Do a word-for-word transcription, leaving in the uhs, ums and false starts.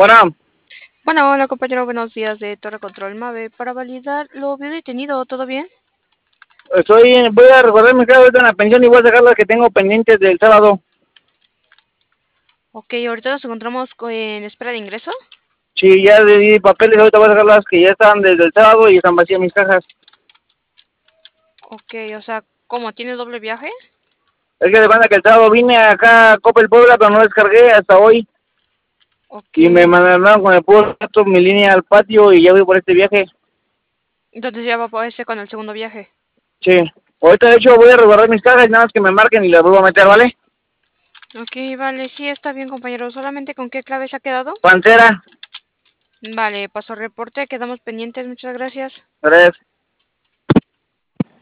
Bueno, Bueno, hola compañero, buenos días de Torre Control Mave. Para validar, ¿lo vio detenido? ¿Todo bien? estoy, voy a recordar mi cargo ahorita en la pensión y voy a sacar las que tengo pendientes del sábado. Ok, ahorita nos encontramos co- en espera de ingreso. Sí, ya le di papeles, ahorita voy a sacar las que ya están desde el sábado y están vacías mis cajas. Ok, o sea, ¿cómo? ¿Tiene doble viaje? Es que de banda que el sábado vine acá a Coppel Puebla, pero no descargué hasta hoy. Ok, Y me mandaron con el puro rato mi línea al patio y ya voy por este viaje. entonces ya va a ese con el segundo viaje. Sí. Ahorita de hecho voy a resguardar mis cajas, nada más que me marquen y las vuelvo a meter, ¿vale? Ok, vale, sí, está bien compañero. ¿Solamente con qué clave se ha quedado? Pantera, Vale, paso reporte, quedamos pendientes, muchas gracias. tres.